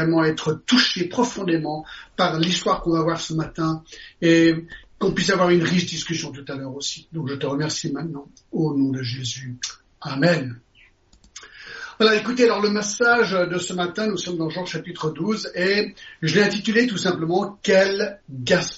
vraiment être touché profondément par l'histoire qu'on va voir ce matin et qu'on puisse avoir une riche discussion tout à l'heure aussi. Donc je te remercie maintenant au nom de Jésus. Amen. Voilà, écoutez, alors le message de ce matin, nous sommes dans Jean chapitre 12 et je l'ai intitulé tout simplement « Quel gaspillage ?»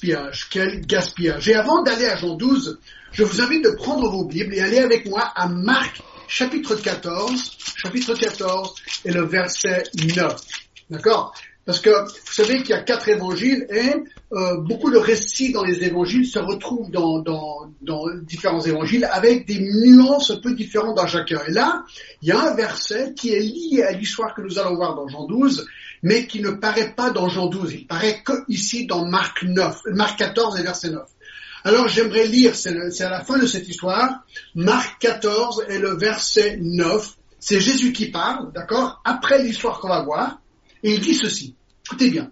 Quel gaspillage. Et avant d'aller à Jean 12, je vous invite de prendre vos Bibles et aller avec moi à Marc chapitre 14 et le verset 9. D'accord ? Parce que vous savez qu'il y a 4 évangiles et beaucoup de récits dans les évangiles se retrouvent dans différents évangiles avec des nuances un peu différentes dans chacun. Et là, il y a un verset qui est lié à l'histoire que nous allons voir dans Jean 12, mais qui ne paraît pas dans Jean 12. Il paraît que ici dans Marc 14 et verset 9. Alors j'aimerais lire, c'est à la fin de cette histoire, Marc 14 et le verset 9. C'est Jésus qui parle, d'accord, après l'histoire qu'on va voir. Et il dit ceci, écoutez bien.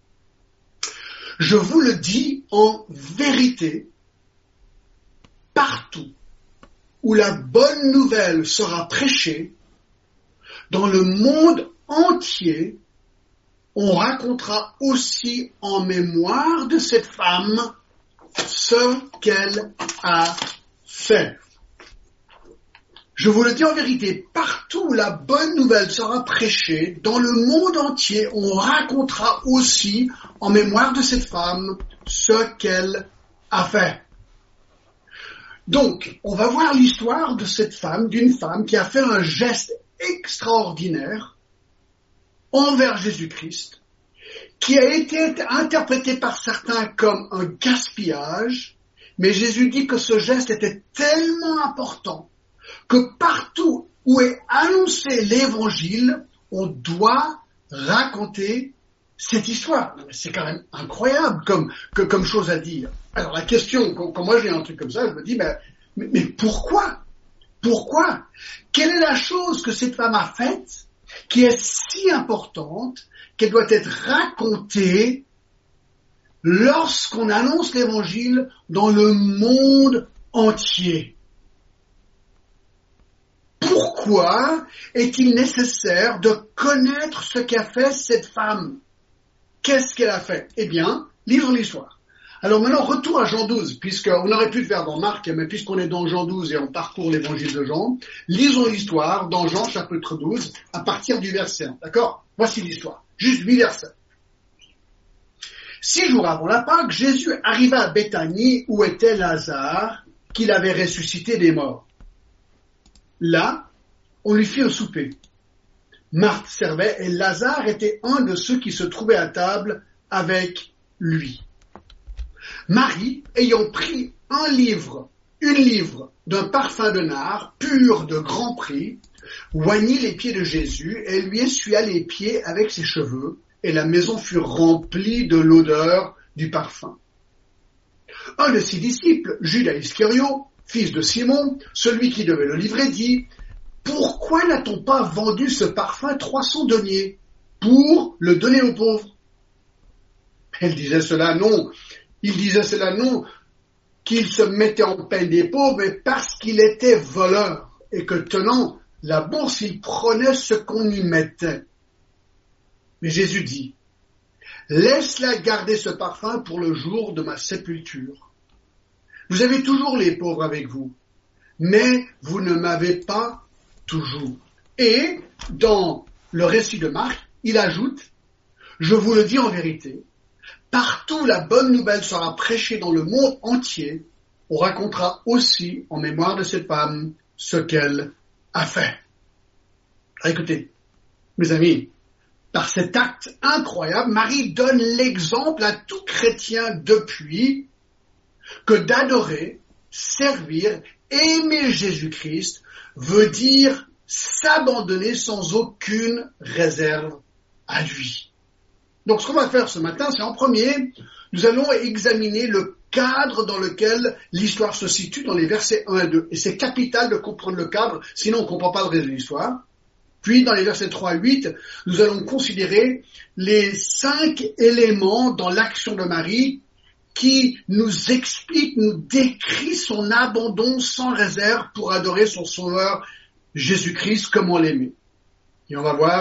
Je vous le dis en vérité, partout où la bonne nouvelle sera prêchée, dans le monde entier, on racontera aussi en mémoire de cette femme ce qu'elle a fait. Je vous le dis en vérité, partout où la bonne nouvelle sera prêchée, dans le monde entier, on racontera aussi en mémoire de cette femme ce qu'elle a fait. Donc, on va voir l'histoire de cette femme, d'une femme qui a fait un geste extraordinaire envers Jésus-Christ, qui a été interprété par certains comme un gaspillage, mais Jésus dit que ce geste était tellement important que partout où est annoncé l'évangile, on doit raconter cette histoire. C'est quand même incroyable comme chose à dire. Alors la question, quand moi j'ai un truc comme ça, je me dis, mais pourquoi ? Pourquoi ? Quelle est la chose que cette femme a faite qui est si importante qu'elle doit être racontée lorsqu'on annonce l'évangile dans le monde entier ? Pourquoi est-il nécessaire de connaître ce qu'a fait cette femme ? Qu'est-ce qu'elle a fait ? Eh bien, lisons l'histoire. Alors maintenant, retour à Jean 12, puisqu'on aurait pu le faire dans Marc, mais puisqu'on est dans Jean 12 et on parcourt l'évangile de Jean, lisons l'histoire dans Jean chapitre 12, à partir du verset 1. D'accord ? Voici l'histoire. Juste 8 versets. 6 jours avant la Pâque, Jésus arriva à Béthanie où était Lazare, qu'il avait ressuscité des morts. Là, on lui fit un souper. Marthe servait et Lazare était un de ceux qui se trouvaient à table avec lui. Marie, ayant pris une livre d'un parfum de nard, pur de grand prix, oignit les pieds de Jésus et lui essuya les pieds avec ses cheveux, et la maison fut remplie de l'odeur du parfum. Un de ses disciples, Judas Iscariote, fils de Simon, celui qui devait le livrer, dit « Pourquoi n'a-t-on pas vendu ce parfum 300 deniers pour le donner aux pauvres ?» Il disait cela non qu'il se mettait en peine des pauvres, mais parce qu'il était voleur et que tenant la bourse, il prenait ce qu'on y mettait. Mais Jésus dit « Laisse-la garder ce parfum pour le jour de ma sépulture. Vous avez toujours les pauvres avec vous, mais vous ne m'avez pas toujours. » Et dans le récit de Marc, il ajoute « Je vous le dis en vérité, partout la bonne nouvelle sera prêchée dans le monde entier, on racontera aussi en mémoire de cette femme ce qu'elle a fait. » Écoutez, mes amis, par cet acte incroyable, Marie donne l'exemple à tout chrétien depuis que d'adorer, servir, aimer Jésus-Christ veut dire s'abandonner sans aucune réserve à lui. Donc ce qu'on va faire ce matin, c'est en premier, nous allons examiner le cadre dans lequel l'histoire se situe dans les versets 1 et 2. Et c'est capital de comprendre le cadre, sinon on ne comprend pas le reste de l'histoire. Puis dans les versets 3 à 8, nous allons considérer les 5 éléments dans l'action de Marie qui nous explique, nous décrit son abandon sans réserve pour adorer son Sauveur Jésus-Christ comme on l'aimait. Et on va voir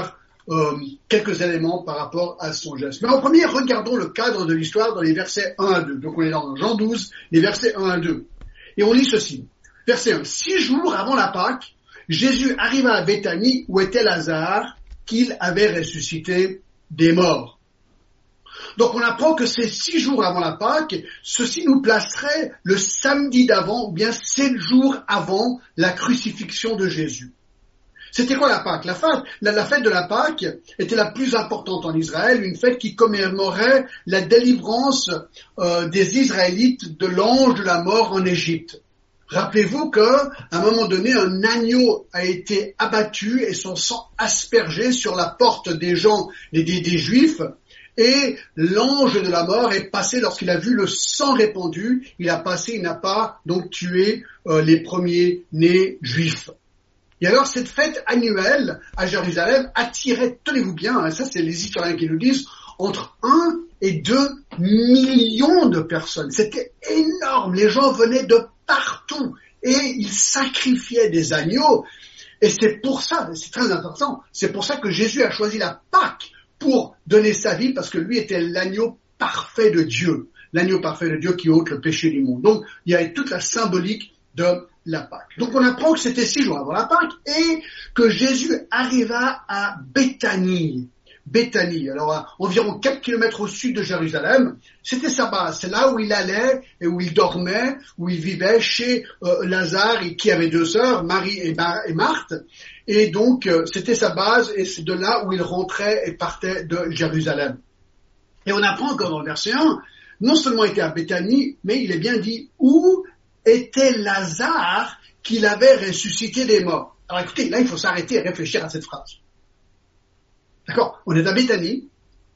quelques éléments par rapport à son geste. Mais en premier, regardons le cadre de l'histoire dans les versets 1 à 2. Donc on est dans Jean 12, les versets 1 à 2. Et on lit ceci. Verset 1. 6 jours avant la Pâque, Jésus arriva à Béthanie où était Lazare, qu'il avait ressuscité des morts. Donc on apprend que c'est 6 jours avant la Pâque, ceci nous placerait le samedi d'avant, ou bien 7 jours avant la crucifixion de Jésus. C'était quoi la Pâque? La fête de la Pâque était la plus importante en Israël, une fête qui commémorait la délivrance des Israélites de l'ange de la mort en Égypte. Rappelez-vous qu'à un moment donné, un agneau a été abattu et son sang aspergé sur la porte des gens, des Juifs, et l'ange de la mort est passé lorsqu'il a vu le sang répandu, il n'a pas donc tué les premiers-nés juifs. Et alors cette fête annuelle à Jérusalem attirait, tenez-vous bien, hein, ça c'est les historiens qui nous disent, entre 1 et 2 millions de personnes. C'était énorme, les gens venaient de partout et ils sacrifiaient des agneaux. Et c'est pour ça, c'est très important, c'est pour ça que Jésus a choisi la Pâque pour donner sa vie, parce que lui était l'agneau parfait de Dieu qui ôte le péché du monde. Donc il y a toute la symbolique de la Pâque. Donc on apprend que c'était 6 jours avant la Pâque et que Jésus arriva à Béthanie. Béthanie, alors à environ 4 kilomètres au sud de Jérusalem, c'était sa base, c'est là où il allait et où il dormait, où il vivait chez Lazare, qui avait 2 sœurs, Marie et Marthe, et donc c'était sa base et c'est de là où il rentrait et partait de Jérusalem. Et on apprend que dans le verset 1, non seulement il était à Béthanie, mais il est bien dit où était Lazare qu'il avait ressuscité des morts. Alors écoutez, là il faut s'arrêter et réfléchir à cette phrase. D'accord? On est à Béthanie,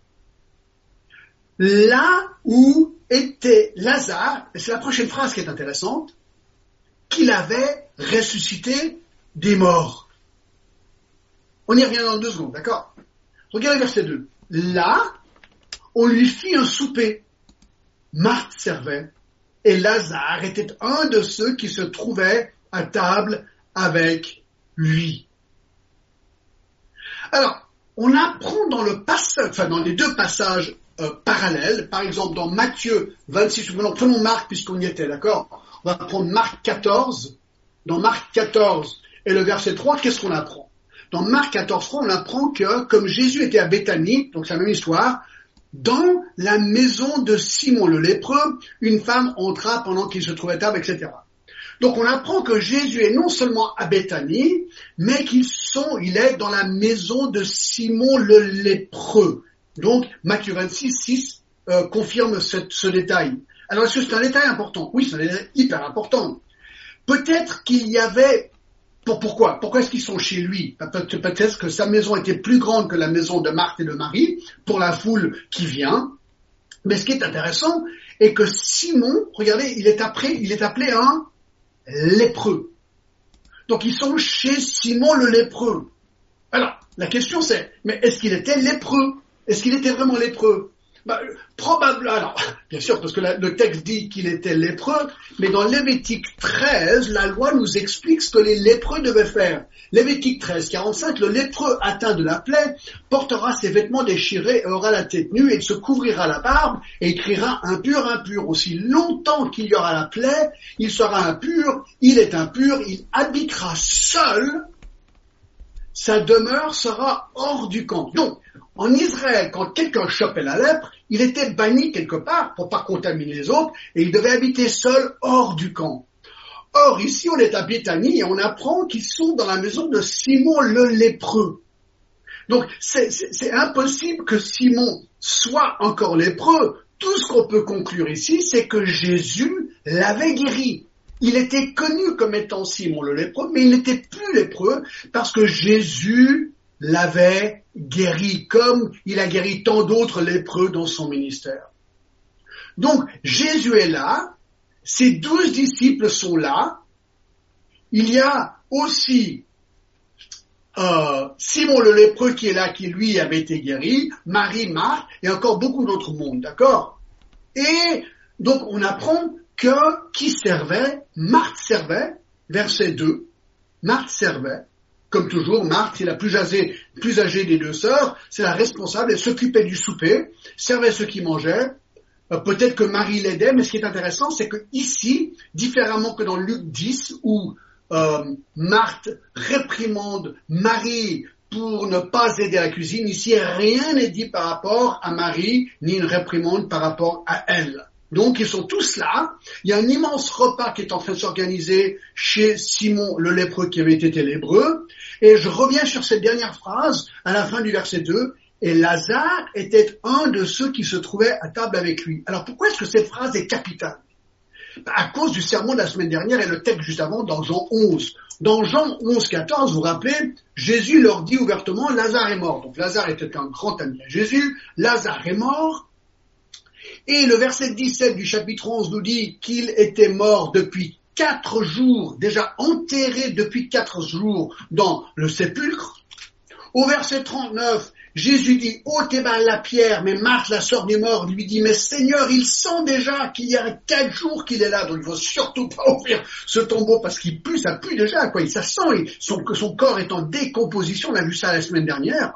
là où était Lazare, et c'est la prochaine phrase qui est intéressante, qu'il avait ressuscité des morts. On y revient dans 2 secondes, d'accord? Regardez verset 2. Là, on lui fit un souper. Marthe servait, et Lazare était un de ceux qui se trouvaient à table avec lui. Alors, on apprend dans les 2 passages parallèles, par exemple dans Matthieu 26, prenons Marc puisqu'on y était, d'accord? On va prendre Marc 14. Dans Marc 14 et le verset 3, qu'est-ce qu'on apprend? Dans Marc 14, on apprend que comme Jésus était à Béthanie, donc c'est la même histoire, dans la maison de Simon le lépreux, une femme entra pendant qu'il se trouvait à table, etc. Donc on apprend que Jésus est non seulement à Béthanie, mais il est dans la maison de Simon le lépreux. Donc Matthieu 26, 6 confirme ce détail. Alors est-ce que c'est un détail important? Oui, c'est un détail hyper important. Peut-être qu'il y avait... Pourquoi est-ce qu'ils sont chez lui? Peut-être que sa maison était plus grande que la maison de Marthe et de Marie, pour la foule qui vient. Mais ce qui est intéressant est que Simon, regardez, il est appelé un lépreux. Donc ils sont chez Simon le lépreux. Alors, la question c'est, mais est-ce qu'il était lépreux? Est-ce qu'il était vraiment lépreux? Probablement, alors, bien sûr, parce que le texte dit qu'il était lépreux, mais dans Lévitique 13, la loi nous explique ce que les lépreux devaient faire. Lévitique 13, 45, le lépreux atteint de la plaie portera ses vêtements déchirés et aura la tête nue et il se couvrira la barbe et il criera impur, impur. Aussi longtemps qu'il y aura la plaie, il sera impur, il est impur, il habitera seul, sa demeure sera hors du camp. Donc, en Israël, quand quelqu'un chopait la lèpre, il était banni quelque part pour pas contaminer les autres et il devait habiter seul hors du camp. Or, ici, on est à Béthanie et on apprend qu'ils sont dans la maison de Simon le lépreux. Donc, c'est impossible que Simon soit encore lépreux. Tout ce qu'on peut conclure ici, c'est que Jésus l'avait guéri. Il était connu comme étant Simon le lépreux, mais il n'était plus lépreux parce que Jésus l'avait guéri, comme il a guéri tant d'autres lépreux dans son ministère. Donc, Jésus est là, ses 12 disciples sont là, il y a aussi Simon le lépreux qui est là, qui lui avait été guéri, Marie, Marthe, et encore beaucoup d'autres mondes, d'accord? Et donc, on apprend que qui servait? Marthe servait, verset 2, Marthe servait, Comme toujours, Marthe, c'est la plus âgée des deux sœurs, c'est la responsable, elle s'occupait du souper, servait ceux qui mangeaient. Peut-être que Marie l'aidait, mais ce qui est intéressant, c'est que ici, différemment que dans Luc 10, où Marthe réprimande Marie pour ne pas aider à la cuisine, ici rien n'est dit par rapport à Marie, ni une réprimande par rapport à elle. Donc ils sont tous là, il y a un immense repas qui est en train de s'organiser chez Simon le lépreux qui avait été lépreux, et je reviens sur cette dernière phrase à la fin du verset 2, et Lazare était un de ceux qui se trouvaient à table avec lui. Alors pourquoi est-ce que cette phrase est capitale? À cause du sermon de la semaine dernière et le texte juste avant dans Jean 11. Dans Jean 11, 14, vous vous rappelez, Jésus leur dit ouvertement, Lazare est mort. Donc Lazare était un grand ami à Jésus, Lazare est mort, et le verset 17 du chapitre 11 nous dit qu'il était mort depuis 4 jours, déjà enterré depuis 4 jours dans le sépulcre. Au verset 39, Jésus dit, ôtez la pierre, mais Marthe, la sœur du mort, lui dit, mais Seigneur, il sent déjà qu'il y a 4 jours qu'il est là, donc il ne faut surtout pas ouvrir ce tombeau parce qu'il pue, ça pue déjà, quoi. Ça sent, son corps est en décomposition, on a vu ça la semaine dernière.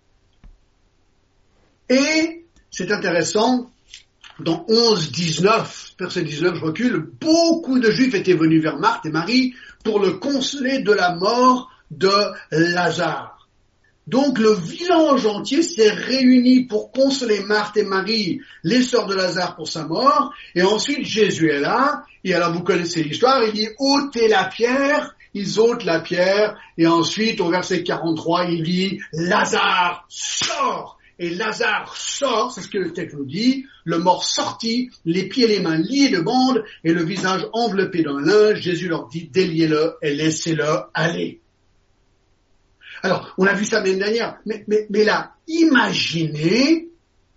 Et c'est intéressant, dans 11, 19, verset 19, je recule, beaucoup de Juifs étaient venus vers Marthe et Marie pour le consoler de la mort de Lazare. Donc le village entier s'est réuni pour consoler Marthe et Marie, les sœurs de Lazare pour sa mort, et ensuite Jésus est là, et alors vous connaissez l'histoire, il dit ôtez la pierre, ils ôtent la pierre, et ensuite au verset 43 il dit Lazare sort, et Lazare sort, c'est ce que le texte nous dit, le mort sortit, les pieds et les mains liés de bandes, et le visage enveloppé d'un linge, Jésus leur dit déliez-le et laissez-le aller. Alors, on a vu ça la semaine dernière, mais là, imaginez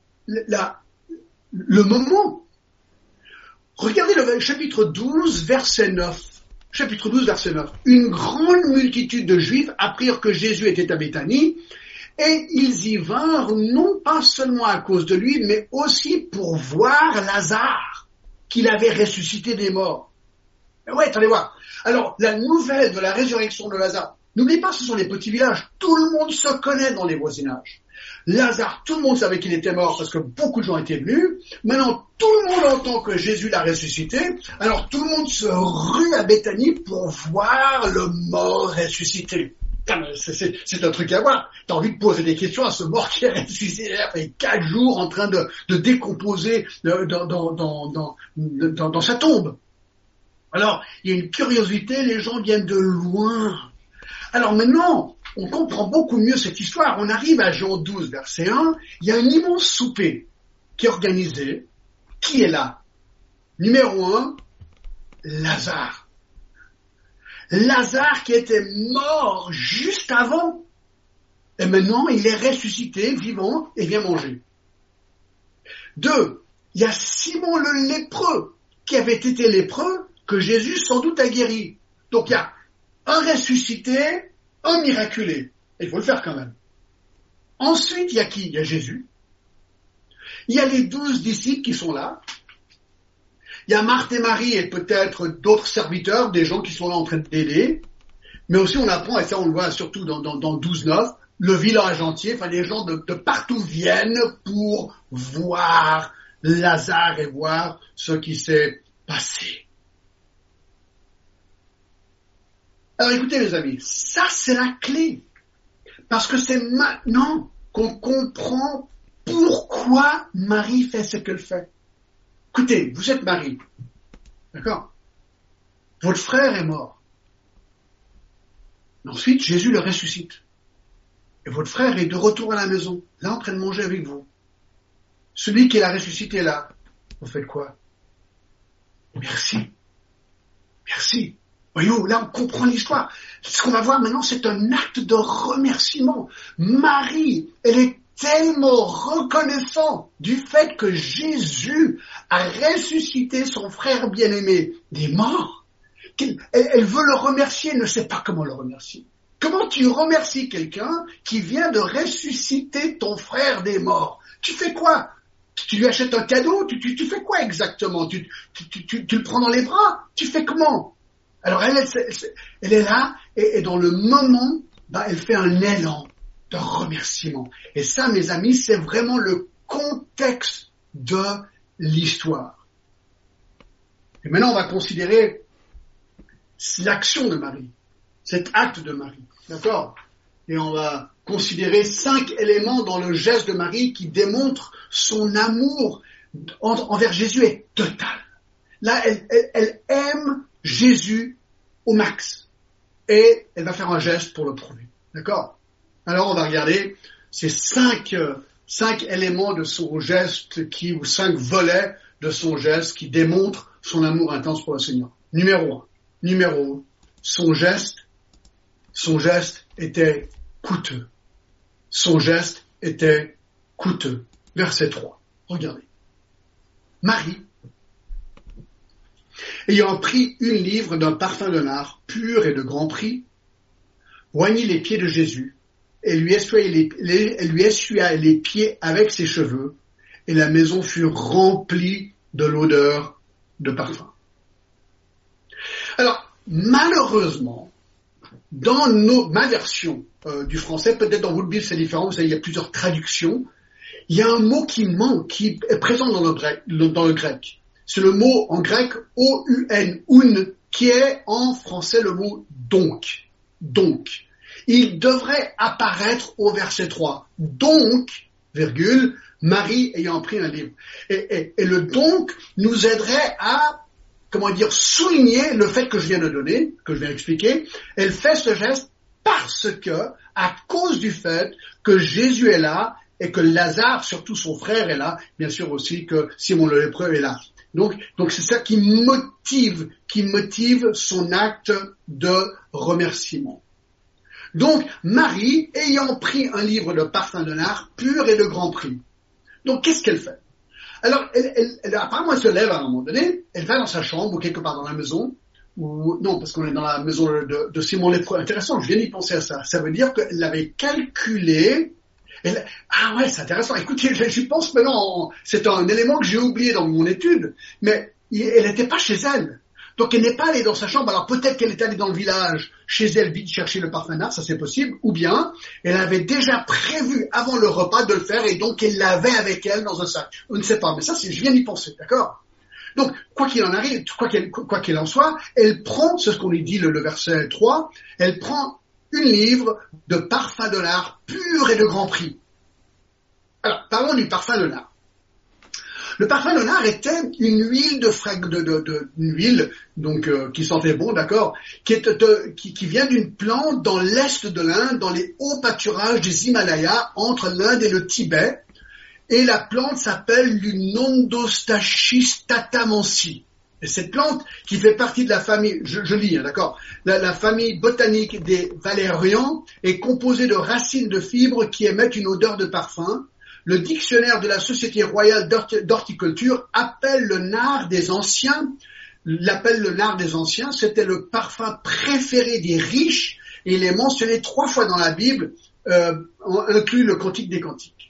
le moment. Regardez le chapitre 12, verset 9. Chapitre 12, verset 9. Une grande multitude de Juifs apprirent que Jésus était à Béthanie, et ils y vinrent non pas seulement à cause de lui, mais aussi pour voir Lazare, qu'il avait ressuscité des morts. Mais ouais, attendez voir. Alors, la nouvelle de la résurrection de Lazare, n'oubliez pas, ce sont des petits villages. Tout le monde se connaît dans les voisinages. Lazare, tout le monde savait qu'il était mort parce que beaucoup de gens étaient venus. Maintenant, tout le monde entend que Jésus l'a ressuscité. Alors, tout le monde se rue à Béthanie pour voir le mort ressuscité. C'est un truc à voir. T'as envie de poser des questions à ce mort qui est ressuscité. Il a fait 4 jours en train de décomposer dans sa tombe. Alors, il y a une curiosité, les gens viennent de loin. Alors maintenant, on comprend beaucoup mieux cette histoire. On arrive à Jean 12, verset 1. Il y a un immense souper qui est organisé. Qui est là? Numéro 1, Lazare. Lazare qui était mort juste avant. Et maintenant, il est ressuscité, vivant, et vient manger. 2, il y a Simon le lépreux, qui avait été lépreux, que Jésus sans doute a guéri. Donc il y a un ressuscité, un miraculé. Il faut le faire quand même. Ensuite, il y a qui? Il y a Jésus. Il y a les 12 disciples qui sont là. Il y a Marthe et Marie et peut-être d'autres serviteurs, des gens qui sont là en train d'aider. Mais aussi on apprend, et ça on le voit surtout dans 12-9, le village entier, enfin les gens de partout viennent pour voir Lazare et voir ce qui s'est passé. Alors écoutez les amis, ça c'est la clé. Parce que c'est maintenant qu'on comprend pourquoi Marie fait ce qu'elle fait. Écoutez, vous êtes Marie, d'accord? Votre frère est mort. Ensuite, Jésus le ressuscite. Et votre frère est de retour à la maison, là en train de manger avec vous. Celui qui l'a ressuscité est là. Vous faites quoi? Merci. Merci. Voyons, là on comprend l'histoire. Ce qu'on va voir maintenant, c'est un acte de remerciement. Marie, elle est tellement reconnaissante du fait que Jésus a ressuscité son frère bien-aimé des morts, elle veut le remercier, elle ne sait pas comment le remercier. Comment tu remercies quelqu'un qui vient de ressusciter ton frère des morts? Tu fais quoi? Tu lui achètes un cadeau? Tu fais quoi exactement? Tu le prends dans les bras? Tu fais comment? Alors elle est là, et dans le moment elle fait un élan de remerciement. Et ça, mes amis, c'est vraiment le contexte de l'histoire. Et maintenant, on va considérer l'action de Marie, cet acte de Marie, d'accord? Et on va considérer 5 éléments dans le geste de Marie qui démontrent son amour envers Jésus est total. Là, elle aime Jésus au max. Et elle va faire un geste pour le prouver, d'accord? Alors, on va regarder ces 5 éléments de son geste ou 5 volets de son geste qui démontrent son amour intense pour le Seigneur. Numéro 1, son geste était coûteux. Son geste était coûteux. Verset 3. Regardez. Marie, ayant pris 1 livre d'un parfum de nard pur et de grand prix, oignit les pieds de Jésus et lui essuya les pieds avec ses cheveux, et la maison fut remplie de l'odeur de parfum. Alors, malheureusement, dans ma version du français, peut-être dans votre Bible c'est différent, vous savez, il y a plusieurs traductions, il y a un mot qui manque, qui est présent dans le grec. C'est le mot en grec O-U-N, qui est en français le mot donc. Donc. Il devrait apparaître au verset 3. Donc, virgule, Marie ayant pris un livre. Et le donc nous aiderait à, souligner le fait que je viens de donner, que je viens d'expliquer. Elle fait ce geste parce que, à cause du fait que Jésus est là et que Lazare, surtout son frère, est là, bien sûr aussi que Simon le lépreux est là. Donc c'est ça qui motive son acte de remerciement. Donc, Marie, ayant pris un livre de parfum de nard pur et de grand prix. Donc, qu'est-ce qu'elle fait? Alors, apparemment, elle se lève à un moment donné, elle va dans sa chambre ou quelque part dans la maison, non, parce qu'on est dans la maison de Simon lépreux. Intéressant, je viens d'y penser à ça. Ça veut dire qu'elle l'avait calculé. Ah ouais, c'est intéressant. Écoutez, j'y pense maintenant. C'est un élément que j'ai oublié dans mon étude, mais elle n'était pas chez elle. Donc, elle n'est pas allée dans sa chambre. Alors, peut-être qu'elle est allée dans le village, chez elle, vite chercher le parfum nard, ça c'est possible. Ou bien, elle avait déjà prévu avant le repas de le faire et donc elle l'avait avec elle dans un sac. On ne sait pas, mais ça, je viens d'y penser, d'accord? Donc, quoi qu'il en arrive, quoi qu'il en soit, elle prend, c'est ce qu'on lui dit le verset 3, elle prend 1 livre de parfum de nard pur et de grand prix. Alors, parlons du parfum de nard. Le parfum de nard était une huile une huile donc qui sentait bon, d'accord, qui vient d'une plante dans l'est de l'Inde, dans les hauts pâturages des Himalayas, entre l'Inde et le Tibet, et la plante s'appelle l'Unondostachys tatamansi. Et cette plante, qui fait partie de la famille, je lis, d'accord, la famille botanique des valérians, est composée de racines de fibres qui émettent une odeur de parfum. Le dictionnaire de la Société royale d'horticulture appelle le nard des anciens, c'était le parfum préféré des riches, et il est mentionné 3 fois dans la Bible, inclut le Cantique des Cantiques.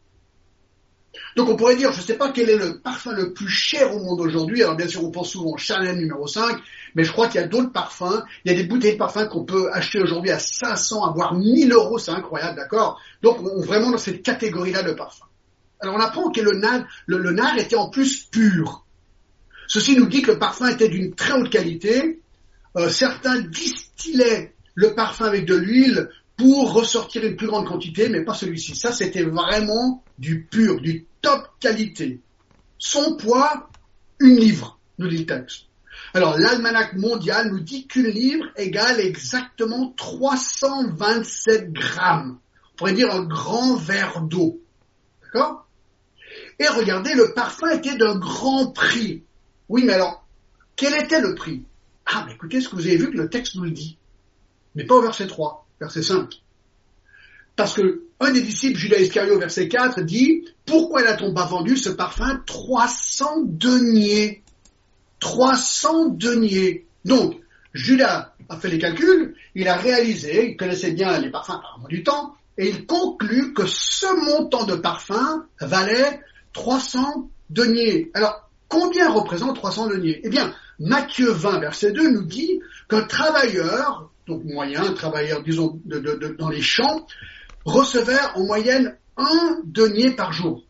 Donc on pourrait dire, je ne sais pas quel est le parfum le plus cher au monde aujourd'hui, alors bien sûr on pense souvent au Chanel numéro 5, mais je crois qu'il y a d'autres parfums, il y a des bouteilles de parfum qu'on peut acheter aujourd'hui à 500, voire 1000 euros, c'est incroyable, d'accord? Donc on est vraiment dans cette catégorie-là de parfum. Alors on apprend que le nard était en plus pur. Ceci nous dit que le parfum était d'une très haute qualité, certains distillaient le parfum avec de l'huile pour ressortir une plus grande quantité, mais pas celui-ci. Ça, c'était vraiment du pur, du top qualité. Son poids, 1 livre, nous dit le texte. Alors, l'almanach mondial nous dit qu'1 livre égale exactement 327 grammes. On pourrait dire un grand verre d'eau. D'accord? Et regardez, le parfum était d'un grand prix. Oui, mais alors, quel était le prix? Ah, mais écoutez, ce que vous avez vu que le texte nous le dit. Mais pas au verset 3. Verset 5. Parce que un des disciples, Judas Iscario, verset 4, dit « Pourquoi n'a-t-on pas vendu ce parfum 300 deniers ?» 300 deniers. Donc, Judas a fait les calculs, il a réalisé, il connaissait bien les parfums apparemment du temps, et il conclut que ce montant de parfum valait 300 deniers. Alors, combien représente 300 deniers? Eh bien, Matthieu 20, verset 2 nous dit qu'un travailleur, donc moyen, travailleur, disons, dans les champs, recevait en moyenne 1 denier par jour.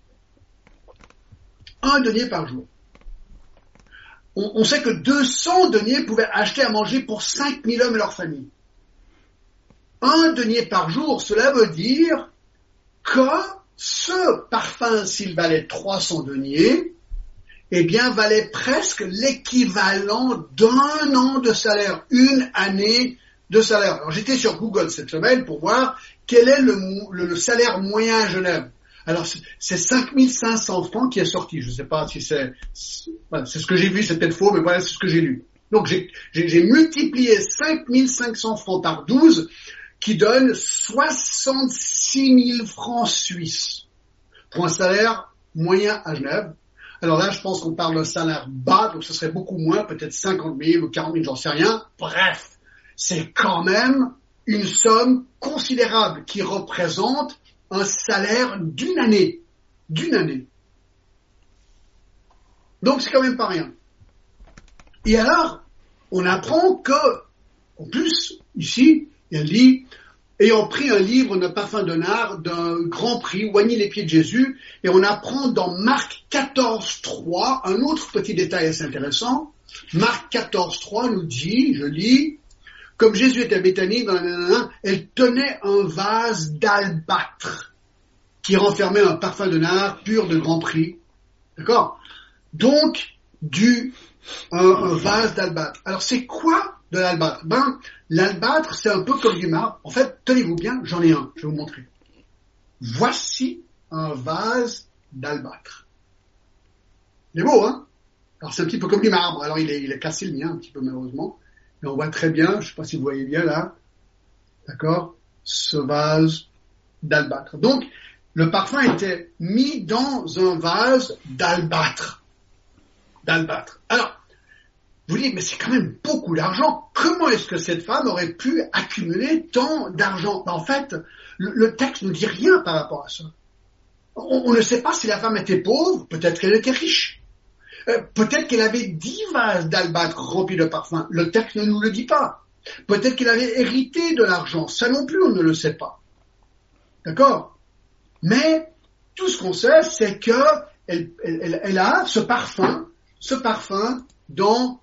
1 denier par jour. On sait que 200 deniers pouvaient acheter à manger pour 5000 hommes et leurs familles. 1 denier par jour, cela veut dire que ce parfum, s'il valait 300 deniers, eh bien, valait presque l'équivalent d'1 an de salaire, 1 année de salaire. Alors, j'étais sur Google cette semaine pour voir quel est le salaire moyen à Genève. Alors, c'est 5500 francs qui est sorti. Je ne sais pas si c'est ce que j'ai vu, c'est peut-être faux, mais voilà, c'est ce que j'ai lu. Donc, j'ai multiplié 5500 francs par 12, qui donne 66 000 francs suisses pour un salaire moyen à Genève. Alors là, je pense qu'on parle d'un salaire bas, donc ce serait beaucoup moins, peut-être 50 000 ou 40 000, j'en sais rien. Bref, c'est quand même une somme considérable qui représente un salaire d'une année. D'une année. Donc c'est quand même pas rien. Et alors, on apprend que, en plus, ici, il dit, ayant pris un livre de parfum de nard d'un grand prix, oignit les pieds de Jésus, et on apprend dans Marc 14.3, un autre petit détail assez intéressant. Marc 14.3 nous dit, je lis, comme Jésus était à Béthanie, elle tenait un vase d'albâtre qui renfermait un parfum de nard pur de grand prix. D'accord? Donc, un vase d'albâtre. Alors, c'est quoi de l'albâtre? L'albâtre, c'est un peu comme du marbre. En fait, tenez-vous bien, j'en ai un, je vais vous montrer. Voici un vase d'albâtre. Il est beau, hein? Alors, c'est un petit peu comme du marbre. Alors, il est cassé le mien, un petit peu malheureusement. Mais on voit très bien, je ne sais pas si vous voyez bien là, d'accord? Ce vase d'albâtre. Donc, le parfum était mis dans un vase d'albâtre. Alors, vous dites, mais c'est quand même beaucoup d'argent. Comment est-ce que cette femme aurait pu accumuler tant d'argent? En fait, le texte ne dit rien par rapport à ça. On ne sait pas si la femme était pauvre, peut-être qu'elle était riche. Peut-être qu'elle avait 10 vases d'albâtre remplis de parfums. Le texte ne nous le dit pas. Peut-être qu'elle avait hérité de l'argent. Ça non plus, on ne le sait pas. D'accord? Mais tout ce qu'on sait, c'est que elle a ce parfum dans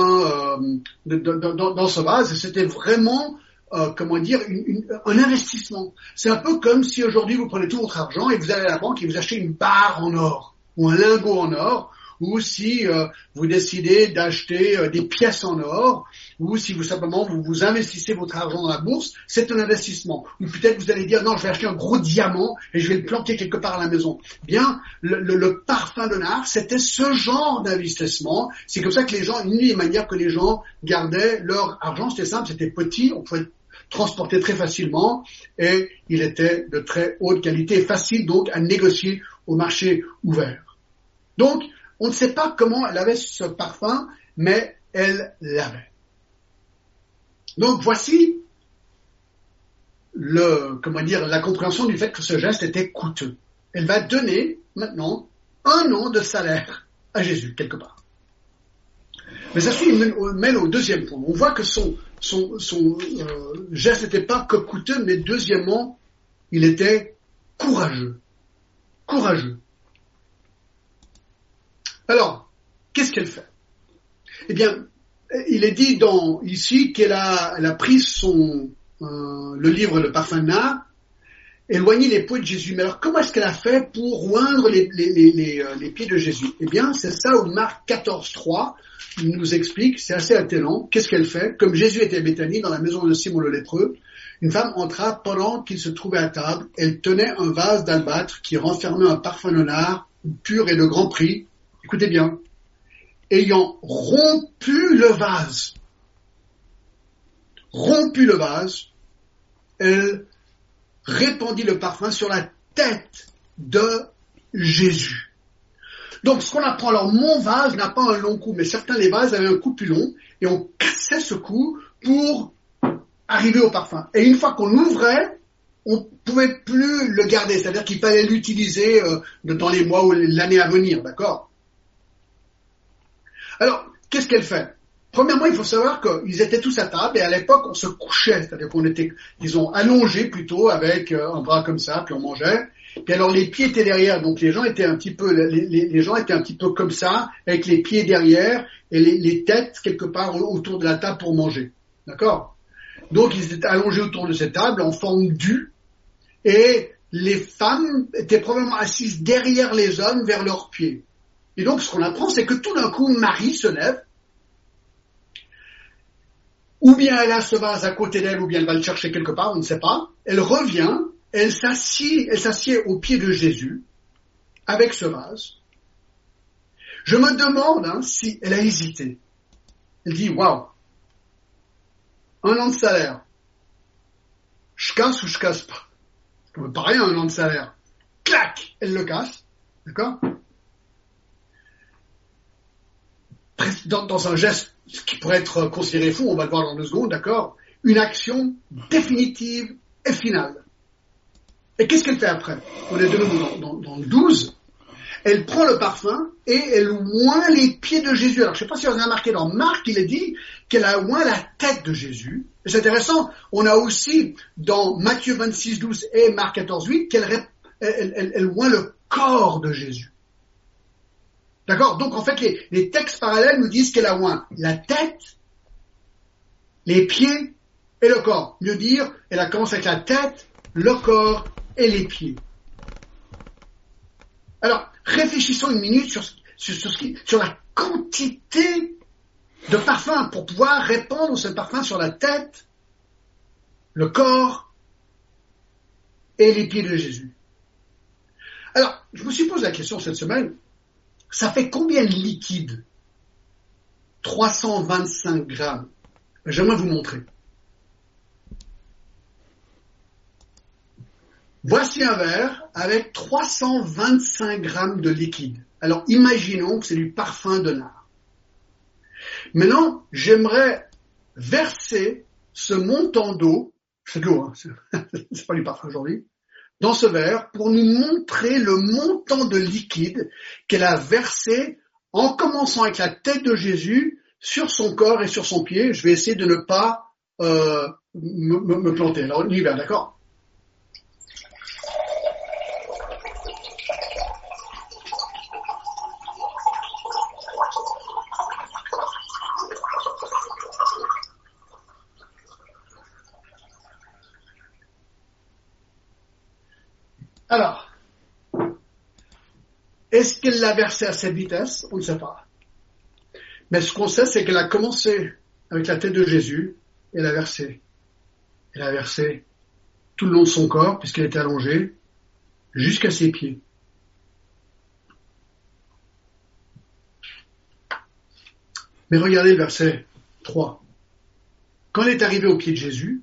ce vase, et c'était vraiment, un investissement. C'est un peu comme si aujourd'hui vous prenez tout votre argent et vous allez à la banque et vous achetez une barre en or, ou un lingot en or, ou si vous décidez d'acheter des pièces en or, ou si vous investissez votre argent dans la bourse, c'est un investissement. Ou peut-être vous allez dire, non, je vais acheter un gros diamant et je vais le planter quelque part à la maison. Bien, le parfum de nard, c'était ce genre d'investissement. C'est comme ça que une des manières que les gens gardaient leur argent, c'était simple, c'était petit, on pouvait transporter très facilement, et il était de très haute qualité, facile donc à négocier au marché ouvert. Donc, on ne sait pas comment elle avait ce parfum, mais elle l'avait. Donc voici la compréhension du fait que ce geste était coûteux. Elle va donner maintenant 1 an de salaire à Jésus, quelque part. Mais ça mène au deuxième point. On voit que son geste n'était pas que coûteux, mais deuxièmement, il était courageux. Courageux. Alors, qu'est-ce qu'elle fait? Eh bien, il est dit ici qu'elle a pris le livre de parfum de nard, éloigné les pieds de Jésus. Mais alors, comment est-ce qu'elle a fait pour oindre les pieds de Jésus? Eh bien, c'est ça où Marc 14.3 nous explique, c'est assez attenant. Qu'est-ce qu'elle fait? Comme Jésus était à Béthanie, dans la maison de Simon le lépreux, une femme entra pendant qu'il se trouvait à table. Elle tenait un vase d'albâtre qui renfermait un parfum de nard pur et de grand prix. Écoutez bien, ayant rompu le vase, elle répandit le parfum sur la tête de Jésus. Donc, ce qu'on apprend, alors, mon vase n'a pas un long cou, mais certains les vases avaient un cou plus long, et on cassait ce cou pour arriver au parfum. Et une fois qu'on l'ouvrait, on pouvait plus le garder, c'est-à-dire qu'il fallait l'utiliser dans les mois ou l'année à venir, d'accord? Alors, qu'est-ce qu'elle fait? Premièrement, il faut savoir qu'ils étaient tous à table et à l'époque, on se couchait, c'est-à-dire qu'on était, disons, allongés plutôt avec un bras comme ça, puis on mangeait. Puis alors les pieds étaient derrière, donc les gens étaient un petit peu, les gens étaient un petit peu comme ça, avec les pieds derrière et les têtes quelque part autour de la table pour manger. D'accord? Donc ils étaient allongés autour de cette table en forme d'U et les femmes étaient probablement assises derrière les hommes vers leurs pieds. Et donc ce qu'on apprend, c'est que tout d'un coup, Marie se lève. Ou bien elle a ce vase à côté d'elle, ou bien elle va le chercher quelque part, on ne sait pas. Elle revient, elle s'assied au pied de Jésus, avec ce vase. Je me demande si elle a hésité. Elle dit, waouh, 1 an de salaire. Je casse ou je casse pas? Ça me paraît 1 an de salaire. Clac, elle le casse. D'accord? Dans un geste qui pourrait être considéré fou, on va le voir dans 2 secondes, d'accord? Une action définitive et finale. Et qu'est-ce qu'elle fait après? On est de nouveau dans le 12. Elle prend le parfum et elle oint les pieds de Jésus. Alors, je ne sais pas si on a remarqué dans Marc, il est dit qu'elle a oint la tête de Jésus. Et c'est intéressant, on a aussi dans Matthieu 26, 12 et Marc 14, 8 qu'elle oint le corps de Jésus. D'accord? Donc, en fait, les textes parallèles nous disent qu'elle a oint la tête, les pieds et le corps. Mieux dire, elle a commencé avec la tête, le corps et les pieds. Alors, réfléchissons une minute sur la quantité de parfum pour pouvoir répandre ce parfum sur la tête, le corps et les pieds de Jésus. Alors, je me suis posé la question cette semaine, ça fait combien de liquide? 325 grammes. J'aimerais vous montrer. Voici un verre avec 325 grammes de liquide. Alors, imaginons que c'est du parfum de nard. Maintenant, j'aimerais verser ce montant d'eau, c'est de l'eau, c'est pas du parfum aujourd'hui, dans ce verre pour nous montrer le montant de liquide qu'elle a versé en commençant avec la tête de Jésus sur son corps et sur son pied. Je vais essayer de ne pas me planter. Alors, on y va, d'accord? Alors, est-ce qu'elle l'a versé à cette vitesse? On ne sait pas. Mais ce qu'on sait, c'est qu'elle a commencé avec la tête de Jésus, et elle a versé. Elle a versé tout le long de son corps, puisqu'elle était allongée, jusqu'à ses pieds. Mais regardez le verset 3. Quand elle est arrivée au pied de Jésus,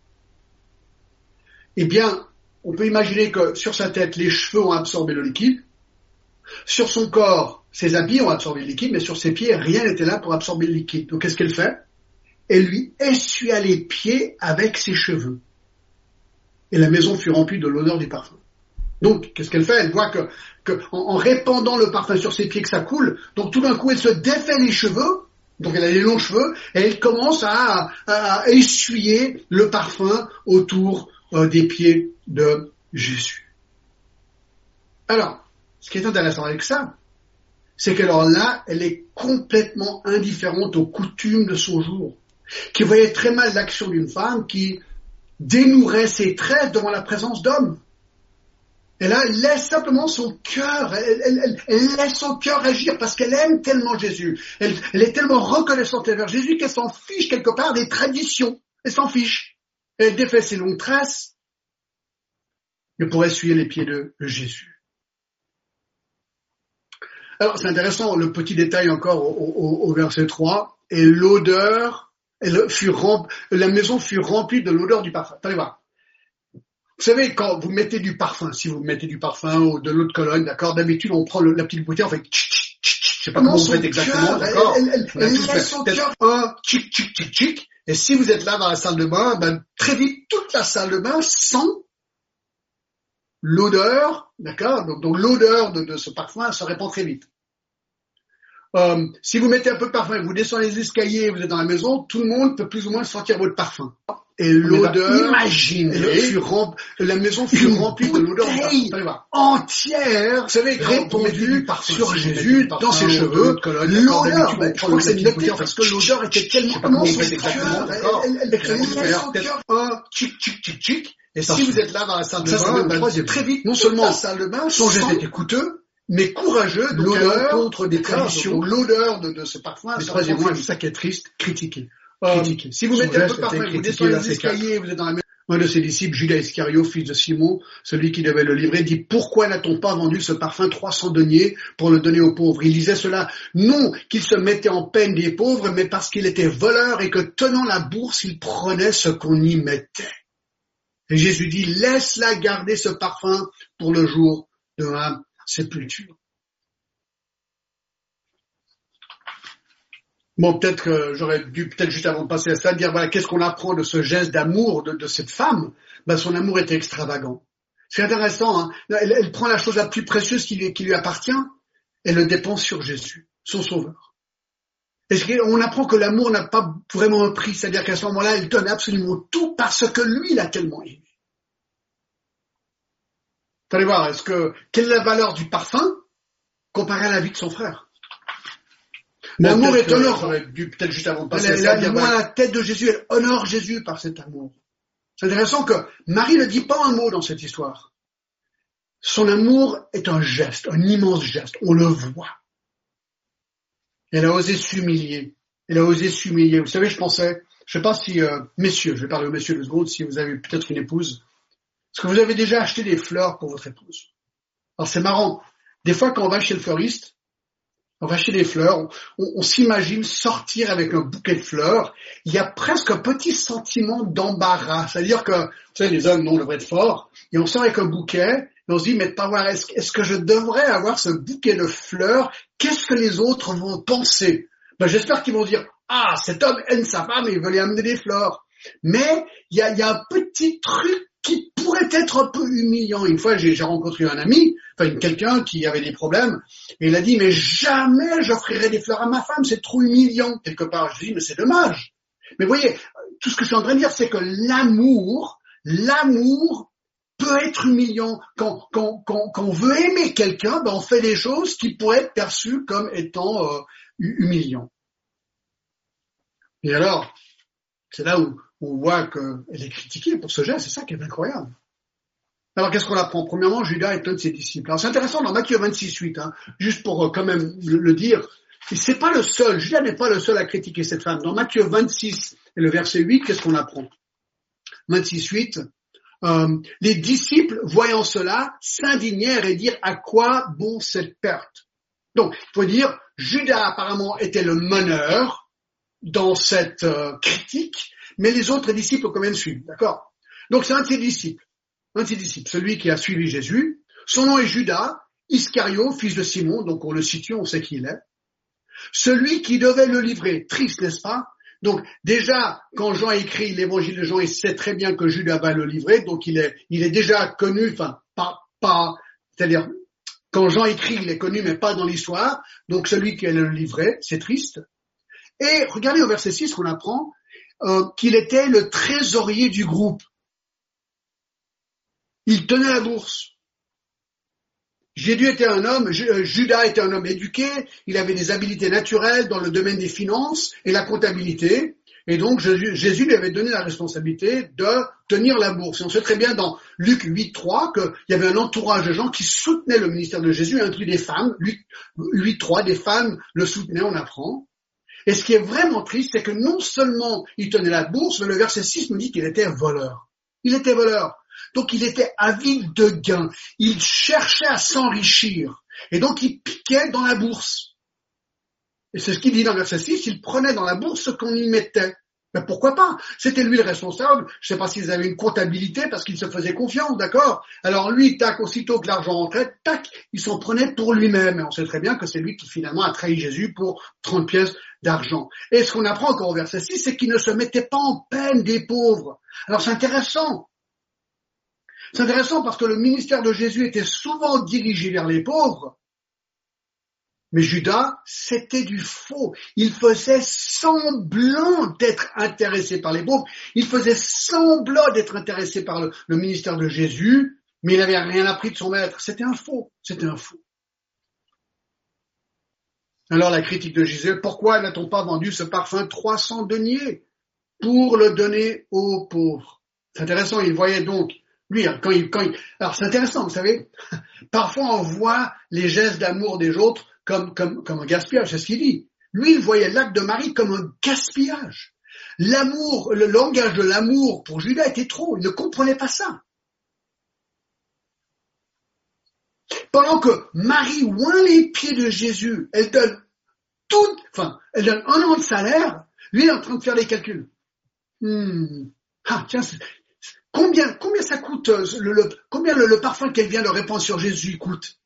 eh bien, on peut imaginer que sur sa tête, les cheveux ont absorbé le liquide. Sur son corps, ses habits ont absorbé le liquide, mais sur ses pieds, rien n'était là pour absorber le liquide. Donc, qu'est-ce qu'elle fait? Elle lui essuia les pieds avec ses cheveux. Et la maison fut remplie de l'odeur du parfum. Donc, qu'est-ce qu'elle fait? Elle voit que en répandant le parfum sur ses pieds, que ça coule. Donc, tout d'un coup, elle se défait les cheveux. Donc, elle a les longs cheveux. Et elle commence à essuyer le parfum autour des pieds de Jésus. Alors, ce qui est intéressant avec ça, c'est qu'alors là, elle est complètement indifférente aux coutumes de son jour, qui voyait très mal l'action d'une femme qui dénouerait ses traits devant la présence d'hommes. Et là, elle laisse simplement son cœur, elle laisse son cœur agir parce qu'elle aime tellement Jésus. Elle est tellement reconnaissante envers Jésus qu'elle s'en fiche quelque part des traditions. Elle s'en fiche. Elle défait ses longues tresses pour essuyer les pieds de Jésus. Alors, c'est intéressant, le petit détail encore au verset 3, et l'odeur, la maison fut remplie de l'odeur du parfum. Allez voir. Vous savez, quand vous mettez du parfum, si vous mettez du parfum ou de l'eau de Cologne, d'accord, d'habitude, on prend la petite bouteille, on fait tchic, je sais pas comment vous faites exactement, d'accord? Elle laisse son cœur un tchic, tchic, tchic, tchic, et si vous êtes là dans la salle de bain, ben, très vite, toute la salle de bain sent l'odeur, d'accord? Donc l'odeur de ce parfum se répand très vite. Si vous mettez un peu de parfum, vous descendez les escaliers, vous êtes dans la maison, tout le monde peut plus ou moins sentir votre parfum. Et l'odeur, imaginez, la maison fut remplie de l'odeur entière, vous savez, répandue sur Jésus, dans ses cheveux. L'odeur, je crois que c'est une bête parce que l'odeur était tellement immense, tchic, tchic, tchic, tchic. Et si vous êtes là dans la salle de bain, très vite, non seulement la salle de bain, son geste était coûteux, mais courageux, l'odeur contre des traditions, l'odeur de ce parfum. Mais troisièmement, c'est ça qui est triste, critiquer. Si vous mettez un peu de parfum, vous descendez les escaliers, vous êtes dans la maison. Un de ses disciples, Judas Iscario, fils de Simon, celui qui devait le livrer, dit: pourquoi n'a-t-on pas vendu ce parfum 300 deniers pour le donner aux pauvres? Il disait cela, non qu'il se mettait en peine des pauvres, mais parce qu'il était voleur et que tenant la bourse, il prenait ce qu'on y mettait. Et Jésus dit: laisse-la garder ce parfum pour le jour de ma sépulture. Bon, peut-être que j'aurais dû, juste avant de passer à ça, dire, voilà, qu'est-ce qu'on apprend de ce geste d'amour de cette femme? Son amour était extravagant. C'est intéressant, hein. Elle prend la chose la plus précieuse qui lui appartient, elle le dépense sur Jésus, son sauveur. Et on apprend que l'amour n'a pas vraiment un prix, c'est-à-dire qu'à ce moment-là, elle donne absolument tout parce que lui l'a tellement aimé. Vous allez voir, quelle est la valeur du parfum comparée à la vie de son frère? L'amour est honorant. J'aurais dû peut-être juste avant de passer à ça, dire, la tête de Jésus, elle honore Jésus par cet amour. C'est intéressant que Marie ne dit pas un mot dans cette histoire. Son amour est un geste, un immense geste. On le voit. Elle a osé s'humilier. Vous savez, je sais pas si, messieurs, je vais parler aux messieurs 2 secondes, si vous avez peut-être une épouse. Est-ce que vous avez déjà acheté des fleurs pour votre épouse? Alors c'est marrant. Des fois, quand on va chez le fleuriste, on va acheter des fleurs, on s'imagine sortir avec un bouquet de fleurs. Il y a presque un petit sentiment d'embarras. C'est-à-dire que, vous savez, les hommes, non, on devrait être forts. Et on sort avec un bouquet, et on se dit, mais pas voir, est-ce que je devrais avoir ce bouquet de fleurs? Qu'est-ce que les autres vont penser? J'espère qu'ils vont dire, ah, cet homme aime sa femme et il veut lui amener des fleurs. Mais, il y a un petit truc qui pourrait être un peu humiliant. Une fois, j'ai rencontré un ami, quelqu'un qui avait des problèmes, et il a dit, mais jamais j'offrirai des fleurs à ma femme, c'est trop humiliant. Quelque part, je dis, mais c'est dommage. Mais vous voyez, tout ce que je suis en train de dire, c'est que l'amour peut être humiliant. Quand on veut aimer quelqu'un, on fait des choses qui pourraient être perçues comme étant humiliants. Et alors, c'est là où on voit qu'elle est critiquée pour ce geste, c'est ça qui est incroyable. Alors qu'est-ce qu'on apprend? Premièrement, Judas est un de ses disciples. Alors c'est intéressant dans Matthieu 26:8, juste pour quand même le dire, c'est pas le seul, Judas n'est pas le seul à critiquer cette femme. Dans Matthieu 26 et le verset 8, qu'est-ce qu'on apprend? 26:8, les disciples, voyant cela, s'indignèrent et dirent: à quoi bon cette perte? Donc, il faut dire, Judas apparemment était le meneur dans cette critique, mais les autres disciples ont quand même suivi, d'accord? Donc c'est un de ses disciples, celui qui a suivi Jésus. Son nom est Judas Iscario, fils de Simon, donc on le situe, on sait qui il est. Celui qui devait le livrer, triste, n'est-ce pas? Donc déjà, quand Jean écrit l'évangile de Jean, il sait très bien que Judas va le livrer, donc il est déjà connu, c'est-à-dire, quand Jean écrit, il est connu, mais pas dans l'histoire, donc celui qui allait le livrer, c'est triste. Et regardez au verset 6 qu'on apprend qu'il était le trésorier du groupe. Il tenait la bourse. Judas était un homme éduqué, il avait des habiletés naturelles dans le domaine des finances et la comptabilité, et donc Jésus lui avait donné la responsabilité de tenir la bourse. Et on sait très bien dans Luc 8:3 qu'il y avait un entourage de gens qui soutenaient le ministère de Jésus, inclus des femmes. Luc 8:3, des femmes le soutenaient, on apprend. Et ce qui est vraiment triste, c'est que non seulement il tenait la bourse, mais le verset 6 nous dit qu'il était voleur. Il était voleur. Donc il était avide de gain. Il cherchait à s'enrichir. Et donc il piquait dans la bourse. Et c'est ce qu'il dit dans le verset 6, il prenait dans la bourse ce qu'on y mettait. Mais pourquoi pas? C'était lui le responsable. Je ne sais pas s'ils avaient une comptabilité parce qu'il se faisait confiance, d'accord? Alors lui, tac, aussitôt que l'argent rentrait, tac, il s'en prenait pour lui-même. Et on sait très bien que c'est lui qui finalement a trahi Jésus pour 30 pièces d'argent. Et ce qu'on apprend encore au verset 6, c'est qu'il ne se mettait pas en peine des pauvres. Alors c'est intéressant. C'est intéressant parce que le ministère de Jésus était souvent dirigé vers les pauvres. Mais Judas, c'était du faux. Il faisait semblant d'être intéressé par les pauvres. Il faisait semblant d'être intéressé par le ministère de Jésus, mais il n'avait rien appris de son maître. C'était un faux. C'était un faux. Alors la critique de Jésus, pourquoi n'a-t-on pas vendu ce parfum 300 deniers pour le donner aux pauvres? C'est intéressant, il voyait donc, lui, alors c'est intéressant, vous savez, parfois on voit les gestes d'amour des autres comme un gaspillage, c'est ce qu'il dit. Lui, il voyait l'acte de Marie comme un gaspillage. L'amour, le langage de l'amour pour Judas était trop, il ne comprenait pas ça. Pendant que Marie oint les pieds de Jésus, elle donne un an de salaire, lui il est en train de faire des calculs. Tiens, combien ça coûte, combien le parfum qu'elle vient de répandre sur Jésus coûte?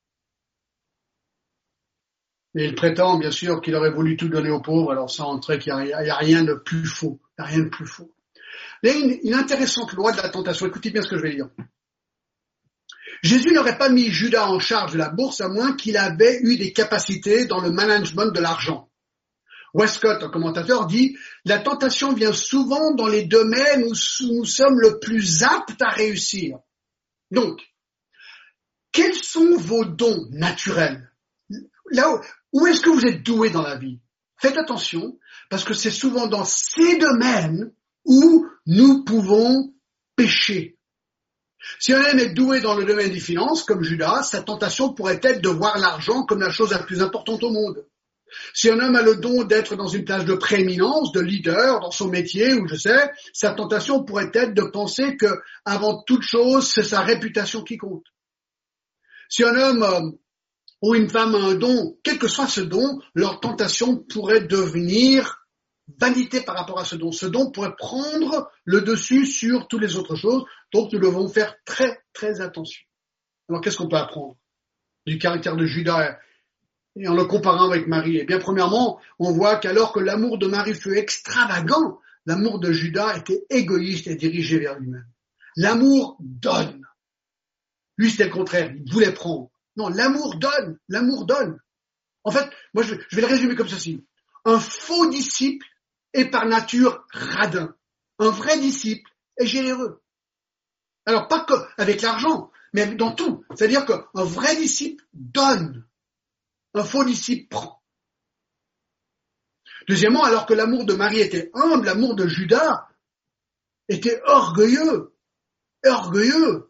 Et il prétend, bien sûr, qu'il aurait voulu tout donner aux pauvres, alors ça entrait qu'il n'y a rien de plus faux. Il n'y a rien de plus faux. Il y a une intéressante loi de la tentation. Écoutez bien ce que je vais dire. Jésus n'aurait pas mis Judas en charge de la bourse à moins qu'il avait eu des capacités dans le management de l'argent. Westcott, un commentateur, dit « La tentation vient souvent dans les domaines où nous sommes le plus aptes à réussir. » Donc, quels sont vos dons naturels? Là où est-ce que vous êtes doué dans la vie? Faites attention, parce que c'est souvent dans ces domaines où nous pouvons pécher. Si un homme est doué dans le domaine des finances, comme Judas, sa tentation pourrait être de voir l'argent comme la chose la plus importante au monde. Si un homme a le don d'être dans une place de prééminence, de leader dans son métier, ou je sais, sa tentation pourrait être de penser que, avant toute chose, c'est sa réputation qui compte. Si un homme ou une femme a un don, quel que soit ce don, leur tentation pourrait devenir vanité par rapport à ce don. Ce don pourrait prendre le dessus sur toutes les autres choses, donc nous devons faire très, très attention. Alors qu'est-ce qu'on peut apprendre du caractère de Judas et en le comparant avec Marie? Eh bien, premièrement, on voit qu'alors que l'amour de Marie fut extravagant, l'amour de Judas était égoïste et dirigé vers lui-même. L'amour donne. Lui, c'était le contraire, il voulait prendre. Non, l'amour donne, l'amour donne. En fait, moi, je vais le résumer comme ceci. Un faux disciple est par nature radin. Un vrai disciple est généreux. Alors, pas qu'avec l'argent, mais dans tout. C'est-à-dire qu'un vrai disciple donne. Un faux disciple prend. Deuxièmement, alors que l'amour de Marie était humble, l'amour de Judas était orgueilleux. Orgueilleux.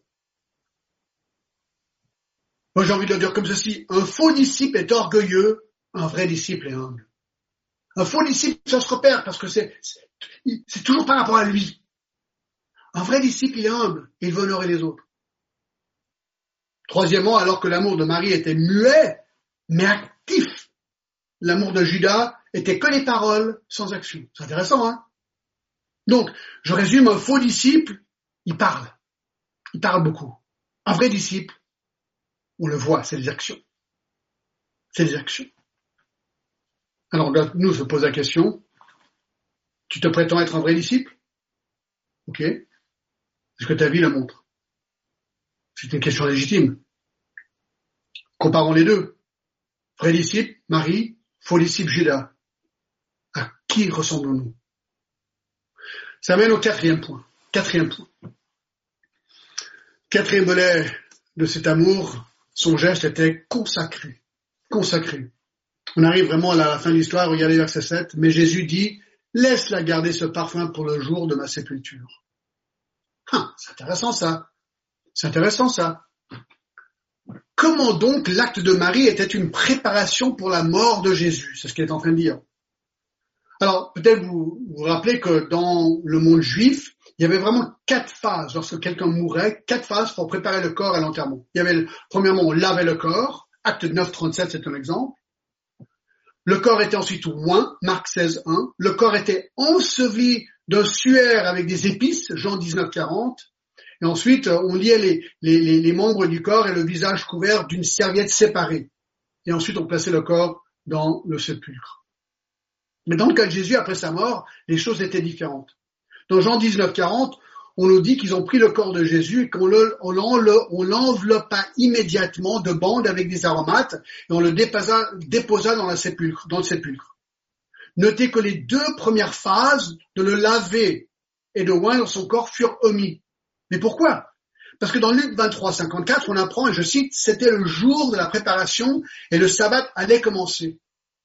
Moi, j'ai envie de le dire comme ceci. Un faux disciple est orgueilleux, un vrai disciple est humble. Un faux disciple, ça se repère parce que c'est toujours par rapport à lui. Un vrai disciple, il est humble, il veut honorer les autres. Troisièmement, alors que l'amour de Marie était muet, mais actif, l'amour de Judas était que les paroles sans action. C'est intéressant, hein? Donc, je résume, un faux disciple, il parle beaucoup. Un vrai disciple, on le voit, c'est des actions. C'est des actions. Alors, nous, se pose la question, tu te prétends être un vrai disciple? Ok. Est-ce que ta vie le montre? C'est une question légitime. Comparons les deux. Vrai disciple, Marie, faux disciple, Judas. À qui ressemblons-nous? Ça mène au quatrième point. Quatrième volet de cet amour, son geste était consacré. Consacré. On arrive vraiment à la fin de l'histoire, regardez verset 7. Mais Jésus dit, laisse-la garder ce parfum pour le jour de ma sépulture. C'est intéressant ça. C'est intéressant ça. Comment donc l'acte de Marie était une préparation pour la mort de Jésus? C'est ce qu'il est en train de dire. Alors, peut-être vous vous rappelez que dans le monde juif, il y avait vraiment 4 phases. Lorsque quelqu'un mourait, 4 phases pour préparer le corps à l'enterrement. Il y avait, premièrement, on lavait le corps. Acte 9, 37, c'est un exemple. Le corps était ensuite oint, Marc 16, 1. Le corps était enseveli d'un suaire avec des épices, Jean 19, 40. Et ensuite, on liait les membres du corps et le visage couvert d'une serviette séparée. Et ensuite, on plaçait le corps dans le sépulcre. Mais dans le cas de Jésus, après sa mort, les choses étaient différentes. Dans Jean 19, 40, on nous dit qu'ils ont pris le corps de Jésus et qu'on l'enveloppa immédiatement de bandes avec des aromates et on le déposa dans le sépulcre. Notez que les 2 premières phases de le laver et de oindre son corps furent omis. Mais pourquoi? Parce que dans Luc 23, 54, on apprend, et je cite, « C'était le jour de la préparation et le sabbat allait commencer. »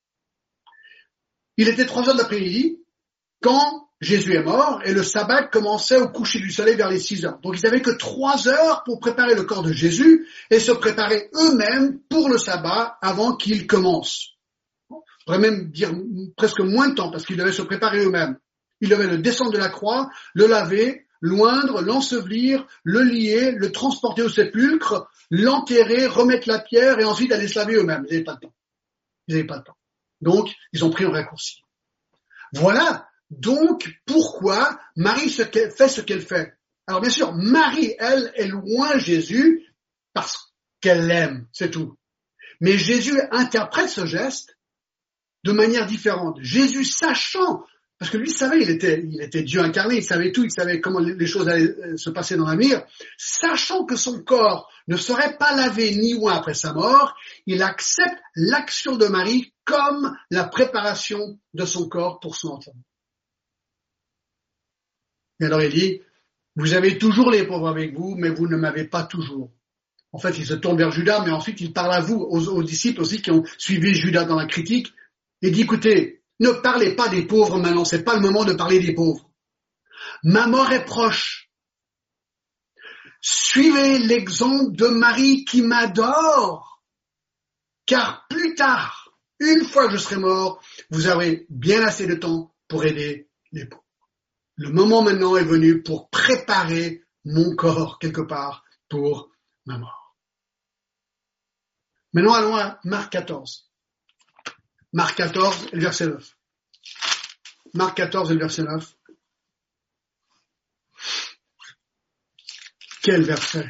Il était 3 heures de l'après-midi quand Jésus est mort et le sabbat commençait au coucher du soleil vers les 6 heures. Donc ils n'avaient que 3 heures pour préparer le corps de Jésus et se préparer eux-mêmes pour le sabbat avant qu'il commence. On pourrait même dire presque moins de temps parce qu'ils devaient se préparer eux-mêmes. Ils devaient le descendre de la croix, le laver, l'oindre, l'ensevelir, le lier, le transporter au sépulcre, l'enterrer, remettre la pierre et ensuite aller se laver eux-mêmes. Ils n'avaient pas de temps. Donc, ils ont pris un raccourci. Voilà donc pourquoi Marie fait ce qu'elle fait. Alors bien sûr, Marie, elle loin Jésus parce qu'elle l'aime, c'est tout. Mais Jésus interprète ce geste de manière différente. Jésus sachant, parce que lui savait, il était Dieu incarné, il savait tout, il savait comment les choses allaient se passer dans l'avenir, sachant que son corps ne serait pas lavé ni oint après sa mort, il accepte l'action de Marie comme la préparation de son corps pour son enterrement. Et alors il dit, vous avez toujours les pauvres avec vous, mais vous ne m'avez pas toujours. En fait, il se tourne vers Judas, mais ensuite il parle à vous, aux disciples aussi qui ont suivi Judas dans la critique, et dit, écoutez, ne parlez pas des pauvres maintenant, c'est pas le moment de parler des pauvres. Ma mort est proche. Suivez l'exemple de Marie qui m'adore, car plus tard, une fois que je serai mort, vous aurez bien assez de temps pour aider les pauvres. Le moment maintenant est venu pour préparer mon corps quelque part pour ma mort. Maintenant, allons à Marc 14. Marc 14 et le verset 9. Marc 14 et le verset 9. Quel verset?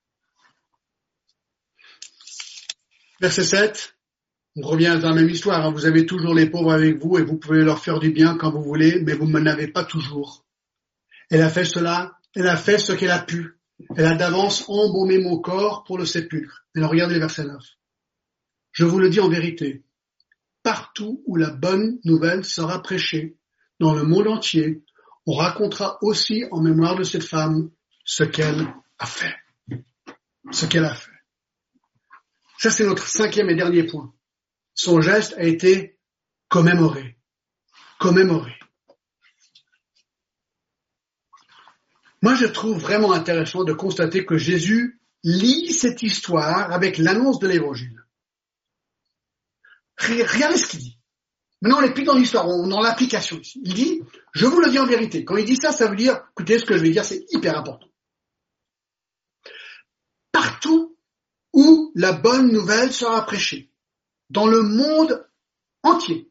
Verset 7. On revient dans la même histoire, hein. Vous avez toujours les pauvres avec vous et vous pouvez leur faire du bien quand vous voulez, mais vous ne n'avez pas toujours. Elle a fait cela, elle a fait ce qu'elle a pu. Elle a d'avance embaumé mon corps pour le sépulcre. Alors regardez le verset 9. Je vous le dis en vérité, partout où la bonne nouvelle sera prêchée, dans le monde entier, on racontera aussi en mémoire de cette femme ce qu'elle a fait. Ce qu'elle a fait. Ça, c'est notre 5e et dernier point. Son geste a été commémoré. Commémoré. Moi, je trouve vraiment intéressant de constater que Jésus lie cette histoire avec l'annonce de l'Évangile. Regardez ce qu'il dit. Maintenant, on n'est plus dans l'histoire, on est dans l'application ici. Il dit, je vous le dis en vérité. Quand il dit ça, ça veut dire, écoutez, ce que je vais dire, c'est hyper important. Partout où la bonne nouvelle sera prêchée, dans le monde entier.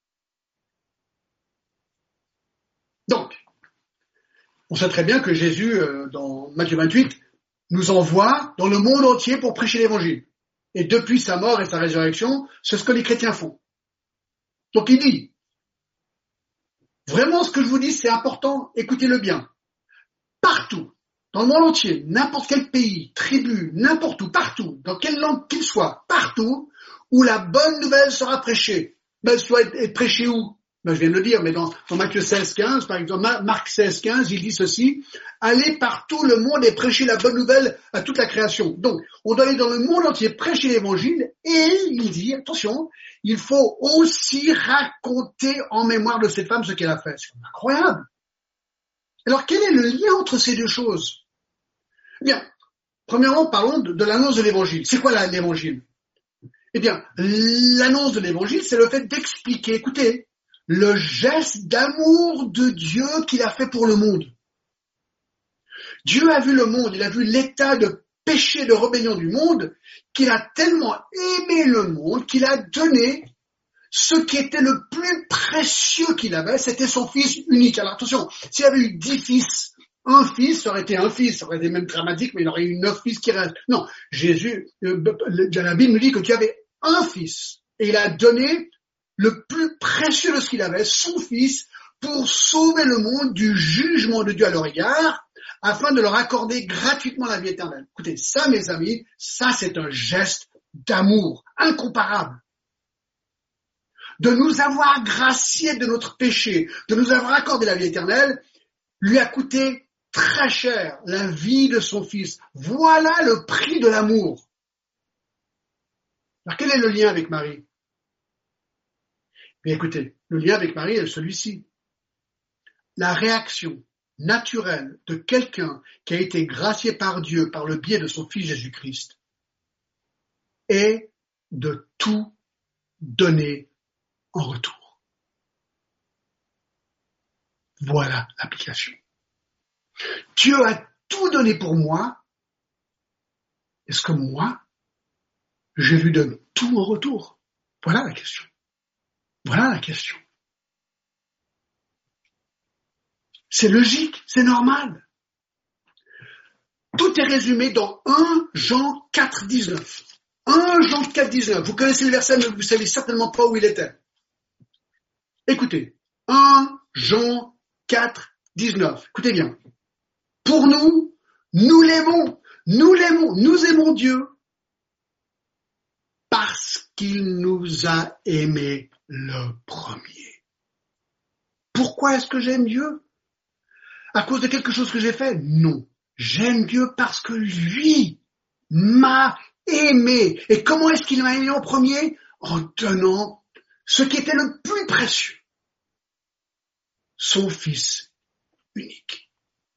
Donc, on sait très bien que Jésus, dans Matthieu 28, nous envoie dans le monde entier pour prêcher l'Évangile. Et depuis sa mort et sa résurrection, c'est ce que les chrétiens font. Donc il dit, vraiment ce que je vous dis, c'est important, écoutez-le bien. Partout, dans le monde entier, n'importe quel pays, tribu, n'importe où, partout, dans quelle langue qu'il soit, partout, où la bonne nouvelle sera prêchée. Ben, elle doit être prêchée où? Ben, je viens de le dire, mais dans Matthieu 16, 15, par exemple, Marc 16, 15, il dit ceci, allez partout le monde et prêchez la bonne nouvelle à toute la création. Donc, on doit aller dans le monde entier prêcher l'évangile et il dit, attention, il faut aussi raconter en mémoire de cette femme ce qu'elle a fait. C'est incroyable. Alors, quel est le lien entre ces deux choses? Eh bien, premièrement, parlons de l'annonce de l'évangile. C'est quoi l'évangile? Eh bien, l'annonce de l'évangile, c'est le fait d'expliquer, écoutez, le geste d'amour de Dieu qu'il a fait pour le monde. Dieu a vu le monde, il a vu l'état de péché, de rébellion du monde, qu'il a tellement aimé le monde qu'il a donné ce qui était le plus précieux qu'il avait, c'était son fils unique. Alors attention, s'il y avait eu 10 fils, un fils, ça aurait été un fils, ça aurait été même dramatique, mais il aurait eu 9 fils qui restent. Non, Jésus, la Bible nous dit que Dieu avait un fils, et il a donné le plus précieux de ce qu'il avait, son fils, pour sauver le monde du jugement de Dieu à leur égard, afin de leur accorder gratuitement la vie éternelle. Écoutez, ça, mes amis, ça, c'est un geste d'amour incomparable. De nous avoir graciés de notre péché, de nous avoir accordé la vie éternelle, lui a coûté très cher la vie de son fils. Voilà le prix de l'amour. Alors, quel est le lien avec Marie? Bien, écoutez, le lien avec Marie est celui-ci. La réaction naturelle de quelqu'un qui a été gracié par Dieu par le biais de son Fils Jésus-Christ est de tout donner en retour. Voilà l'application. Dieu a tout donné pour moi. Est-ce que moi, je lui donne tout en retour? Voilà la question. Voilà la question. C'est logique, c'est normal. Tout est résumé dans 1 Jean 4, 19. 1 Jean 4, 19. Vous connaissez le verset, mais vous ne savez certainement pas où il était. Écoutez. 1 Jean 4, 19. Écoutez bien. Pour nous, nous l'aimons. Nous l'aimons. Nous aimons Dieu parce qu'il nous a aimés le premier. Pourquoi est-ce que j'aime Dieu? À cause de quelque chose que j'ai fait? Non. J'aime Dieu parce que lui m'a aimé. Et comment est-ce qu'il m'a aimé en premier? En donnant ce qui était le plus précieux. Son Fils unique.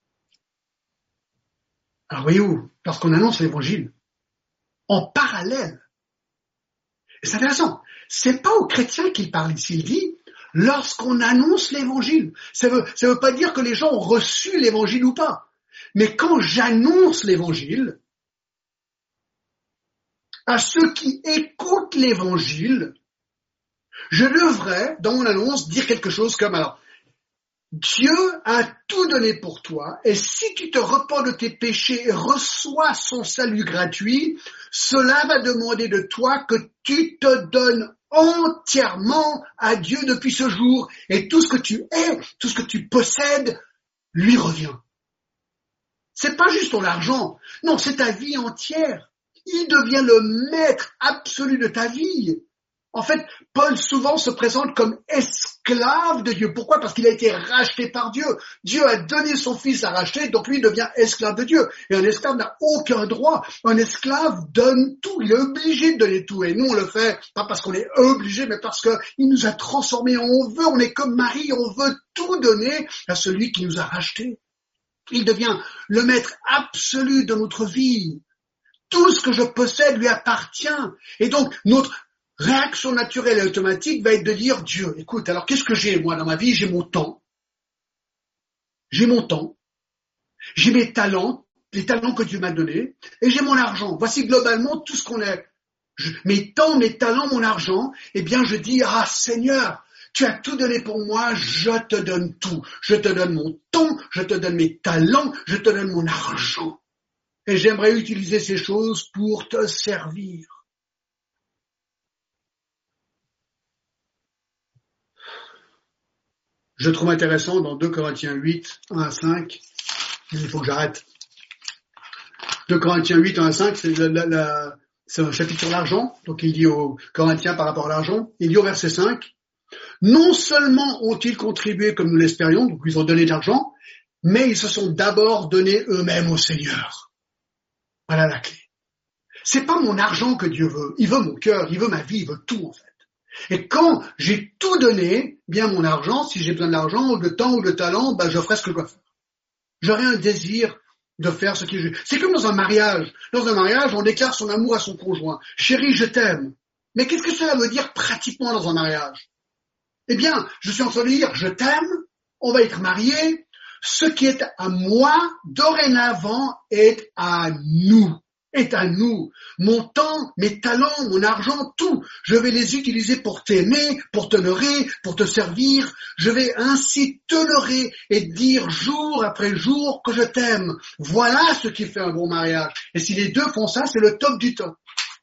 Alors voyez-vous, lorsqu'on annonce l'évangile, en parallèle, et c'est intéressant, c'est pas aux chrétiens qu'il parle ici, il dit, lorsqu'on annonce l'évangile. Ça veut pas dire que les gens ont reçu l'évangile ou pas. Mais quand j'annonce l'évangile, à ceux qui écoutent l'évangile, je devrais, dans mon annonce, dire quelque chose comme, alors, Dieu a tout donné pour toi, et si tu te repens de tes péchés et reçois son salut gratuit, cela va demander de toi que tu te donnes entièrement à Dieu depuis ce jour, et tout ce que tu es, tout ce que tu possèdes, lui revient. C'est pas juste ton argent, non, c'est ta vie entière. Il devient le maître absolu de ta vie. En fait, Paul souvent se présente comme esclave de Dieu. Pourquoi? Parce qu'il a été racheté par Dieu. Dieu a donné son fils à racheter, donc lui devient esclave de Dieu. Et un esclave n'a aucun droit. Un esclave donne tout, il est obligé de donner tout. Et nous, on le fait pas parce qu'on est obligé, mais parce qu'il nous a transformés. On est comme Marie, on veut tout donner à celui qui nous a rachetés. Il devient le maître absolu de notre vie. Tout ce que je possède lui appartient. Et donc, notre réaction naturelle et automatique va être de dire, Dieu, écoute, alors qu'est-ce que j'ai, moi, dans ma vie? J'ai mon temps. J'ai mes talents, les talents que Dieu m'a donnés, et j'ai mon argent. Voici globalement tout ce qu'on est. Mes temps, mes talents, mon argent, eh bien, je dis, ah, Seigneur, tu as tout donné pour moi, je te donne tout. Je te donne mon temps, je te donne mes talents, je te donne mon argent. Et j'aimerais utiliser ces choses pour te servir. Je trouve intéressant dans 2 Corinthiens 8, 1 à 5, il faut que j'arrête. 2 Corinthiens 8, 1 à 5, c'est un chapitre sur l'argent, donc il dit aux Corinthiens par rapport à l'argent, il dit au verset 5, non seulement ont-ils contribué comme nous l'espérions, donc ils ont donné de l'argent, mais ils se sont d'abord donnés eux-mêmes au Seigneur. Voilà la clé. C'est pas mon argent que Dieu veut, il veut mon cœur, il veut ma vie, il veut tout en fait. Et quand j'ai tout donné, bien mon argent, si j'ai besoin d'argent, ou de temps, ou de talent, ben je ferai ce que je dois faire. J'aurai un désir de faire ce qui est juste. C'est comme dans un mariage. Dans un mariage, on déclare son amour à son conjoint. Chérie, je t'aime. Mais qu'est-ce que cela veut dire pratiquement dans un mariage? Eh bien, je suis en train de dire, je t'aime, on va être mariés, ce qui est à moi, dorénavant, est à nous. Est à nous. Mon temps, mes talents, mon argent, tout. Je vais les utiliser pour t'aimer, pour t'honorer, pour te servir. Je vais ainsi t'honorer et dire jour après jour que je t'aime. Voilà ce qui fait un bon mariage. Et si les deux font ça, c'est le top du top.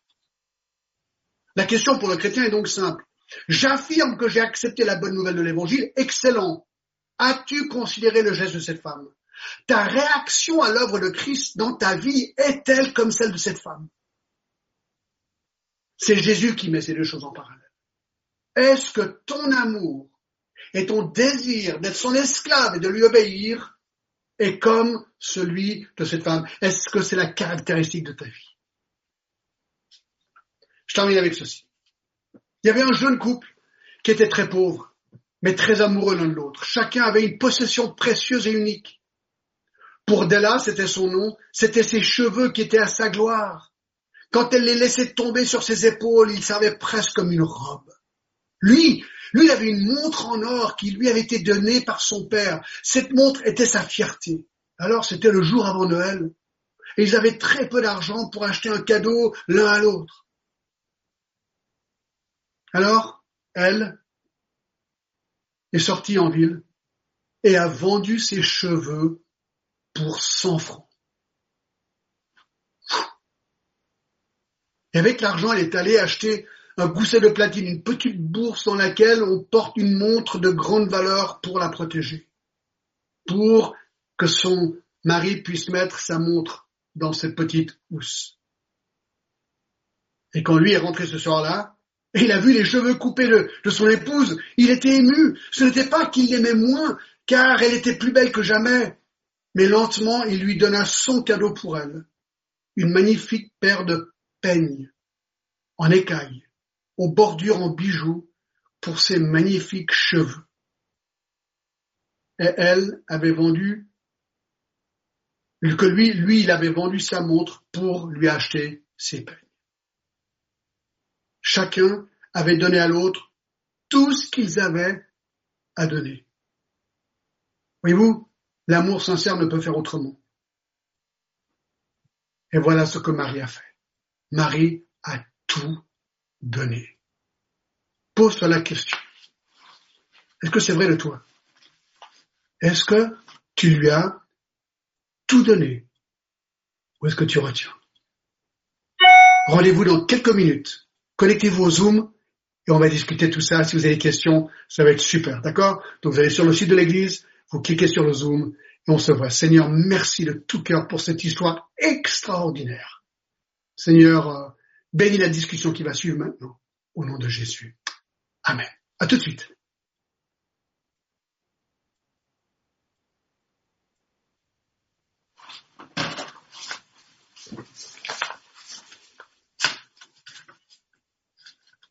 La question pour le chrétien est donc simple. J'affirme que j'ai accepté la bonne nouvelle de l'évangile. Excellent. As-tu considéré le geste de cette femme? Ta réaction à l'œuvre de Christ dans ta vie est-elle comme celle de cette femme? C'est Jésus qui met ces deux choses en parallèle. Est-ce que ton amour et ton désir d'être son esclave et de lui obéir est comme celui de cette femme? Est-ce que c'est la caractéristique de ta vie? Je termine avec ceci. Il y avait un jeune couple qui était très pauvre, mais très amoureux l'un de l'autre. Chacun avait une possession précieuse et unique. Pour Della, c'était son nom, c'était ses cheveux qui étaient à sa gloire. Quand elle les laissait tomber sur ses épaules, il servait presque comme une robe. Lui, il avait une montre en or qui lui avait été donnée par son père. Cette montre était sa fierté. Alors, c'était le jour avant Noël. Et ils avaient très peu d'argent pour acheter un cadeau l'un à l'autre. Alors, elle est sortie en ville et a vendu ses cheveux pour 100 francs. Et avec l'argent, elle est allée acheter un gousset de platine, une petite bourse dans laquelle on porte une montre de grande valeur pour la protéger, pour que son mari puisse mettre sa montre dans cette petite housse. Et quand lui est rentré ce soir-là, et il a vu les cheveux coupés de son épouse, il était ému. Ce n'était pas qu'il l'aimait moins, car elle était plus belle que jamais, mais lentement, il lui donna son cadeau pour elle, une magnifique paire de peignes en écailles, aux bordures en bijoux pour ses magnifiques cheveux. Et elle avait vendu, que lui, il avait vendu sa montre pour lui acheter ses peignes. Chacun avait donné à l'autre tout ce qu'ils avaient à donner. Voyez-vous, l'amour sincère ne peut faire autrement. Et voilà ce que Marie a fait. Marie a tout donné. Pose-toi la question. Est-ce que c'est vrai de toi? Est-ce que tu lui as tout donné? Ou est-ce que tu retiens? Rendez-vous dans quelques minutes. Connectez-vous au Zoom et on va discuter tout ça. Si vous avez des questions, ça va être super, d'accord? Donc vous allez sur le site de l'église, vous cliquez sur le Zoom et on se voit. Seigneur, merci de tout cœur pour cette histoire extraordinaire. Seigneur, bénis la discussion qui va suivre maintenant, au nom de Jésus. Amen. À tout de suite.